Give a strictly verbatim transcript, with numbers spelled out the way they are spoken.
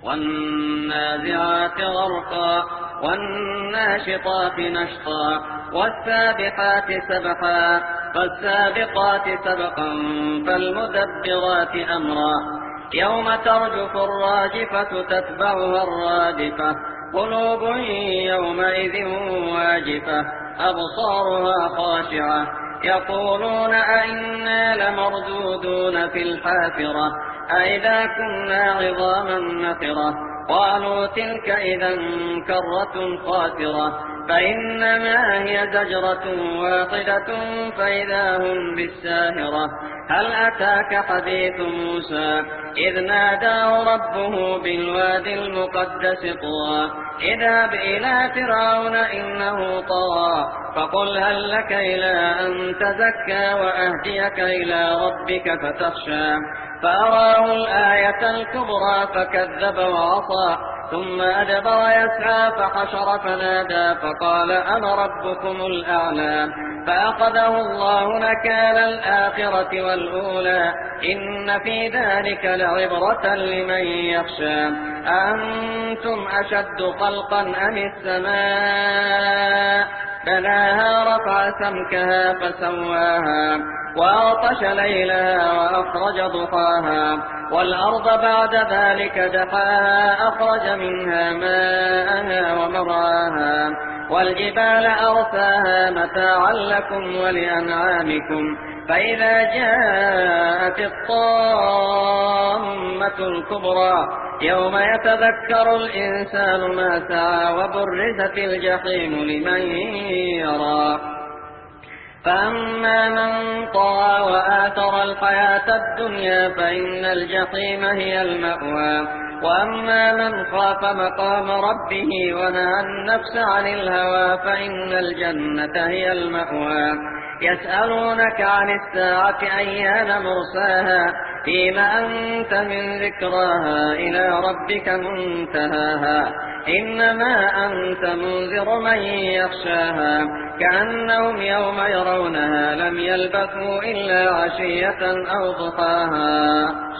والنازعات غرقا والناشطات نشطا والسابحات سبحا فالسابقات سبقا فالمدبرات أمرا يوم ترجف الراجفة تتبعها الرادفة قلوب يومئذ واجفة أبصارها خاشعة يقولون أئنا لمردودون في الحافرة أئذا كنا عظاما نخرة قالوا تلك إذا كرة خاسرة فإنما هي زجرة واحدة فإذا هم بالساهرة هل أتاك حديث موسى إذ ناداه ربه بالوادي المقدس طوى اذهب إلى فرعون إنه طغى فقل هل لك إلى أن تزكى وأهديك إلى ربك فتخشى فأراه الآية الكبرى فكذب وعصى ثم أدبر يسعى فحشر فنادى فقال أنا ربكم الأعلى فأخذه الله نكال الآخرة والأولى إن في ذلك لعبرة لمن يخشى أأنتم أشد خلقا أم السماء بناها رفع سمكها فسواها وأغطش ليلها وأخرج ضحاها والأرض بعد ذلك دحاها أخرج منها ماءها ومرعاها والجبال أرساها متاعا لكم ولأنعامكم فإذا جاءت الطامة الكبرى يوم يتذكر الإنسان ما سعى وبرزت الجحيم لمن يرى فأما من طغى وآثر الحياة الدنيا فإن الجحيم هي المأوى وأما من خاف مقام ربه ونهى النفس عن الهوى فإن الجنة هي المأوى يسألونك عن الساعة أيان مرساها فيم أنت من ذكراها إلى ربك منتهاها إنما أنت منذر من يخشاها كأنهم يوم يرونها لم يلبثوا إلا عشية أو ضحاها.